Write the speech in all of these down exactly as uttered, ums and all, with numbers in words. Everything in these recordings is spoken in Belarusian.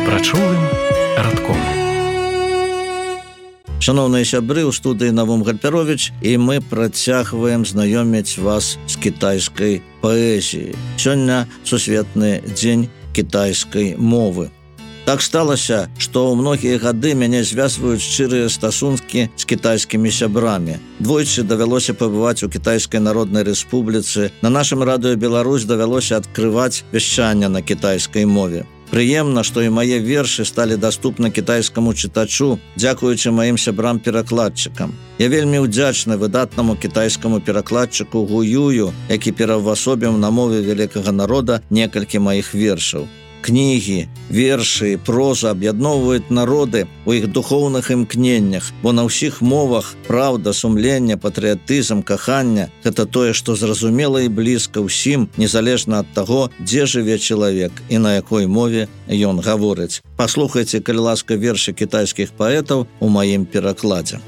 прачулым радком. Шановныя сябры, у студыі Навум Гальперович, і мы працягваем знаёміць вас з кітайскай паэзіяй. Сёння сусветны дзень кітайскай мовы. Так сталася, што ў многія гады мяне звязваюць шчырыя стасункі з кітайскімі сябрамі. Двойчы давялося пабываць у Кітайскай Народнай Рэспубліцы. На нашым радыё Беларусь давялося адкрываць вяшчанне на кітайскай мове. Прыемна, што і мае вершы сталі даступны кітайскаму чытачу, дзякуючы маім сябрам-перакладчыкам. Я вельмі ўдзячны выдатнаму кітайскаму перакладчыку Гу Юю, які пераўвасобіў на мове вялікага народа некалькі маіх вершаў. Кнігі, вершы, проза аб'ядноўваюць народы ў іх духоўных імкненнях, бо на ўсіх мовах праўда, сумленне, патрыятызм, каханне – гэта тое, што зразумела і блізка ўсім, незалежна ад таго, дзе жыве чалавек і на якой мове ён гаворыць. Паслухайце, калі ласка, вершы кітайскіх паэтаў у маім перакладзе.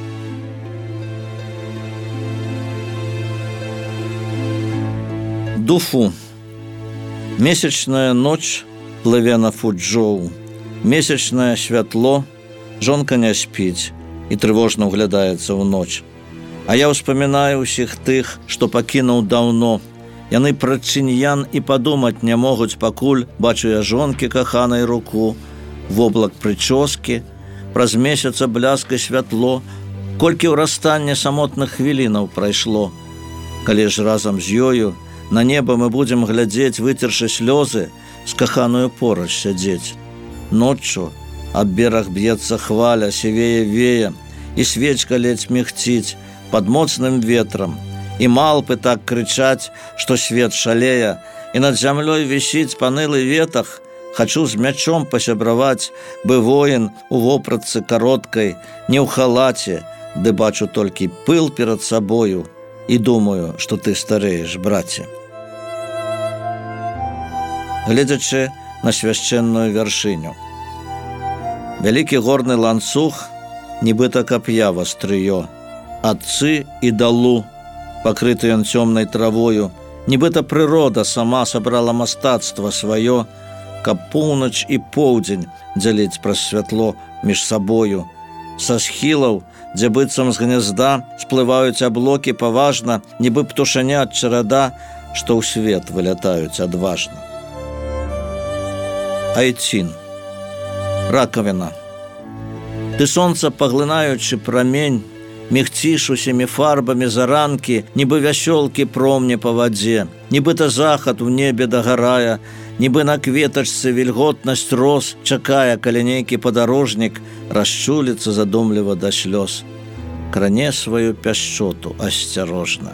Дуфу. Месячная ноч плыве на Фуджоу. Месячнае святло, жонка не спіць і трывожна ўглядаецца ў ноч. А я ўспамінаю ўсіх тых, што пакінуў даўно. Яны пра чыньян і падумаць не могуць, пакуль бачу я жонкі каханай руку, воблак прычоскі, праз месяца бляска святло, колькі ўрастанне самотных хвілінаў прайшло. Калі ж разам з ёю на неба мы будзем глядзець, выцершы слёзы, з каханую порач сядзець. Ноччу аб бераг б'ецца хваля, сівее вее, і свечка ледзь мігціць пад моцным ветрам. І малпы так крычаць, што свет шалее, і над зямлёй вісіць панылы ветах. Хачу з мячом пасябраваць, бы воін у вопратцы кароткай, не ў халаце, ды бачу толькі пыл перад сабою, і думаю, што ты старэеш, браце. Гледзячы на свяшчэнную вяршыню. Вялікі горны ланцуг, нібыта кап'я вастрыё, адцы і далу, пакрыты ён цёмнай травою, нібыта прырода сама сабрала мастацтва сваё, каб поўнач і поўдзень дзяліць праз святло між сабою. Са схілаў, дзе быццам з гнязда сплываюць аблокі паважна, нібы птушанят чарада, што ў свет вылятаюць адважна. Айцін. Ракавіна. Ты сонца паглынаючы прамень, мігціш усімі фарбамі заранкі, нібы вясёлкі промні па вадзе, нібыта захад у небе дагарае, нібы на кветачцы вільготнасць роз чакае, калі нейкі падарожнік расчуліцца задумліва да слёз. Кране сваю пяшчоту асцярожна.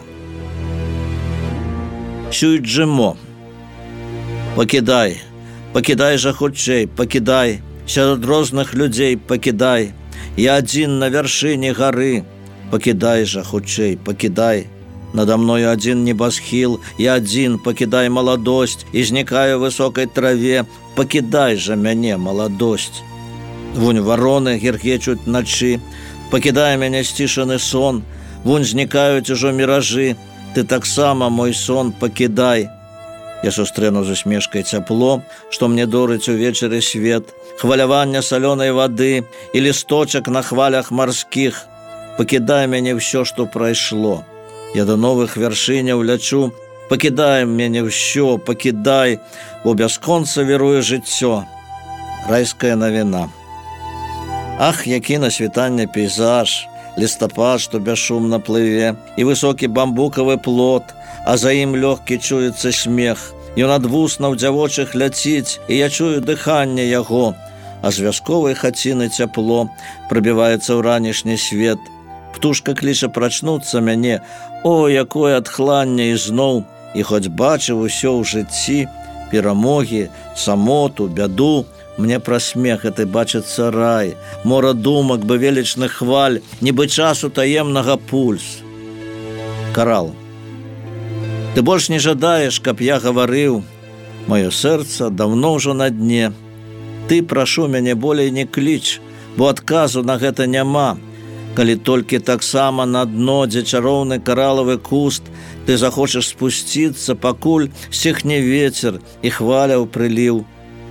Сюйджимо. Пакідай, пакідай жа хутчэй, пакідай, сярод розных людзей пакідай, я адзін на вяршыні гары, пакідай жа хутчэй, пакідай, надо мною адзін небасхіл, я адзін, пакідай маладосць, і знікаю ў высокай траве, пакідай жа мяне маладосць. Вунь вароны гіргечуць начы, пакідай мяне сцішаны сон, вунь знікаюць ужо міражы, ты таксама мой сон пакідай. Я сустрэну з усмешкай цяпло, што мне дорыць увечары свет, хвалявання салёнай вады і лісточак на хвалях марскіх. Пакідай мяне ўсё, што прайшло. Я да новых вяршыняў лячу, пакідай мяне ўсё, пакідай, бо бясконца віруе жыццё. Райская навіна. Ах, які на світанне пейзаж, лістапад, што бясшумна плыве, і высокі бамбукавы плот, а за ім лёгкі чуецца смех. Ён ад вуснаў дзявочых ляціць, і я чую дыханне яго, а з вясковай хаціны цяпло прабіваецца ў ранішні свет. Птушка кліча прачнуцца мяне, о, якое адхланне ізноў, і хоць бачыў усё ў жыцці, перамогі, самоту, бяду, мне пра смех гэты бачыцца рай, мора думак бы велічных хваль, нібы часу таемнага пульс. Карал. Ты больш не жадаеш, каб я гаварыў, маё сэрца даўно ўжо на дне. Ты, прашу мяне, болей не кліч, бо адказу на гэта няма. Калі толькі таксама на дно, дзе чароўны каралавы куст, ты захочаш спусціцца, пакуль сціхне вецер і хваля ў прыліў.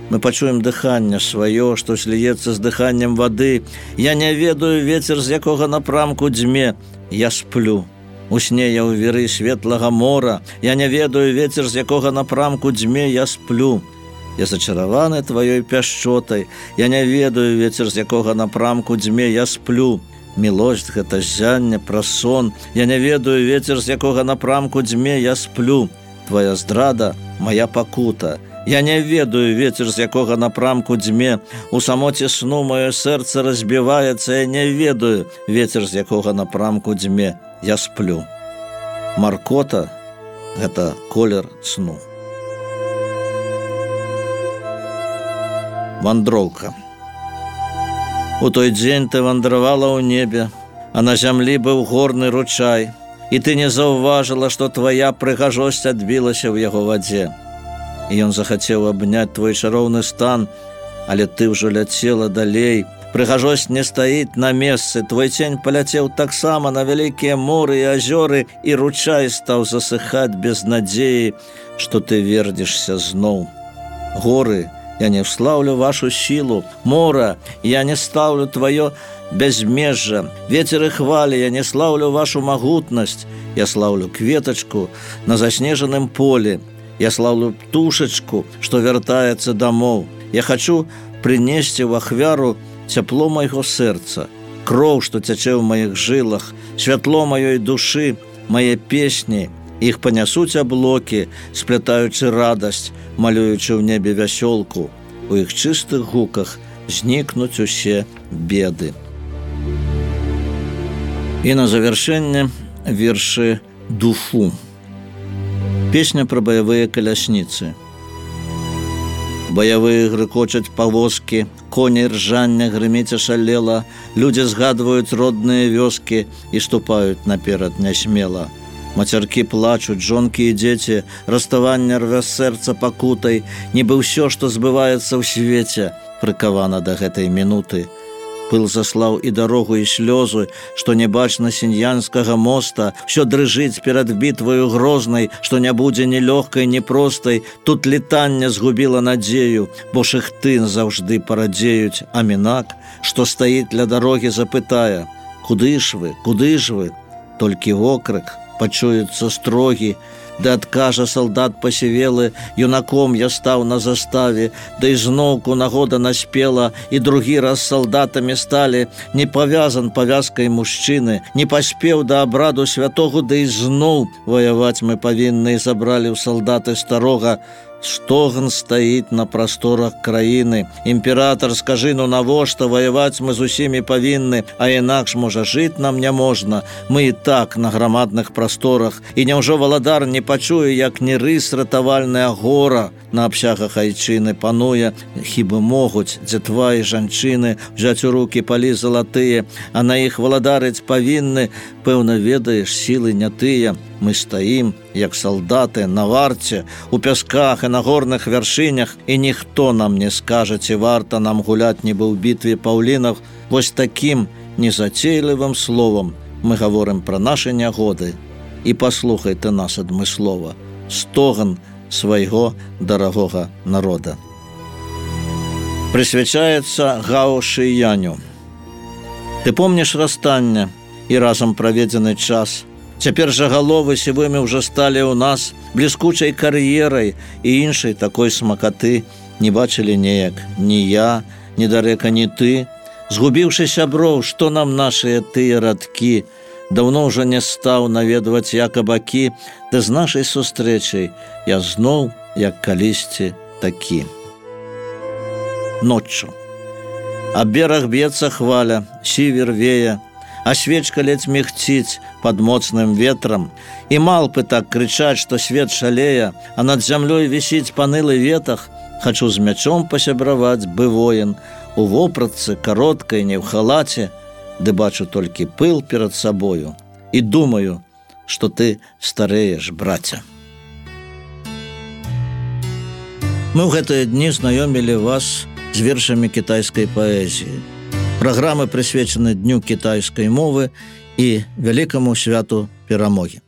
Мы пачуем дыханне сваё, што сліецца з дыханнем вады. Я не ведаю вецер, з якога напрамку дзьме. Я сплю. У сне я ў віры светлага мора. Я не ведаю вецер, з якога напрамку дзьме. Я сплю. Я зачараваны тваёй пяшчотай. Я не ведаю вецер, з якога напрамку дзьме. Я сплю. Мілосць гэта ззянне праз сон. Я не ведаю вецер, з якога напрамку дзьме. Я сплю. Твоя здрада – моя пакута. Я не ведаю вецер, з якога напрамку дзьме. У самоце сну маё сэрца разбіваецца. Я не ведаю вецер, з якога напрамку дзьме. Я сплю. Маркота – гэта колер сну. Вандроўка. У той дзень ты вандравала ў небе, а на зямлі быў горны ручай, і ты не заўважыла, што твая прыгажосць адбілася ў яго вадзе. І ён захацеў абняць твой чароўны стан, але ты ўжо ляцела далей. Прыгажосць не стаіць на месцы, твой цень паляцеў таксама на вялікія моры і азёры, і ручай стаў засыхаць без надзеі, што ты вернешся зноў. Горы, я не вславлю вашу силу, мора, я не ставлю твое безмежжа, ветер и хвали, я не славлю вашу могутность, я славлю кветочку на заснеженном поле, я славлю птушечку, что вертается домов. Я хочу принести в ахвяру тепло моего сердца, кровь, что тече в моих жилах, светло моей души, мои песни. Их понесуть облоки, сплетаючи радость, малюючи в небе вясёлку. У их чистых гуках зникнуть усе беды. И на завершение верши «Дуфу». Песня про боевые колясницы. Боевые грыкочаць повозки, кони ржання грыміць ашалела, люди згадваюць родные вёскі и ступают наперад нясмела. Мацяркі плачуць, жонкі і дзеці, расставанне рве сэрца пакутай, нібы ўсё, што збываецца ў свеце, прыкавана да гэтай мінуты. Пыл заслаў і дарогу, і слёзы, што не бачна сіньянскага моста, всё дрыжыць перад бітваю грознай, што не будзе ні лёгкай, ні простай. Тут летанне згубіла надзею, бо шыхты заўжды парадзеюць, а мінак, што стаіць ля дарогі, запытае: «Куды ж вы, куды ж вы?» Толькі вокрык пачуецца строгі, да адкажа салдат пасівелы: «Юнаком я стаў на заставе, да і зноўку нагода наспела, і другі раз салдатамі сталі, не павязан павязкай мужчыны, не паспеў да абраду святого, да і зноў ваяваць мы павінны, і забралі ў салдаты старога». Стогн стаіць на прасторах краіны. Імператор, скажы, ну навошта ваяваць мы з усімі павінны, а інакш, можа, жыць нам не можна. Мы і так на грамадных прасторах. І няўжо валадар не пачуе, як не рыс ратавальная гора на абсягах айчыны пануе? Хіба могуць дзетва і жанчыны взяць у рукі палі залатыя, а на іх валадарыць павінны? Пэўна, ведаеш, сілы не тыя. Мы стаім, як салдаты, на варце, у пясках і на горных вяршынях, і ніхто нам не скажа, ці варта нам гуляць нібы ў бітве паўлінах. Вось такім незацейлівым словам мы гаворым пра нашы нягоды. І паслухай ты нас адмыслова, стоган свайго дарагога народа. Прысвячаецца Гао Шыяню. Ты помніш расстанне і разам праведзены час. Цяпер жа галовы сівымі ўжо сталі ў нас, бліскучай кар'ерай і іншай такой смакаты не бачылі неяк ні я, ні дарэка ні ты. Згубіўшы сяброў, што нам нашыя тыя радкі, даўно ўжо не стаў наведваць я кабакі, да з нашай сустрэчай я зноў, як калісьці, такі. Ноччу. Аб бераг б'ецца хваля, сівер вее, а свечка ледзь мігціць пад моцным ветрам, і малпы так крычаць, што свет шалее, а над зямлёй вісіць панылы ветах. Хачу з мячом пасябраваць, бы воін, у вопратцы кароткай, не ў халаце, ды бачу толькі пыл перад сабою, і думаю, што ты старэеш, браця. Мы ў гэтыя дні знаёмілі вас з вершамі кітайскай паэзіі. Программы прысвечаны Дню кітайскай мовы і вялікаму святу перамогі.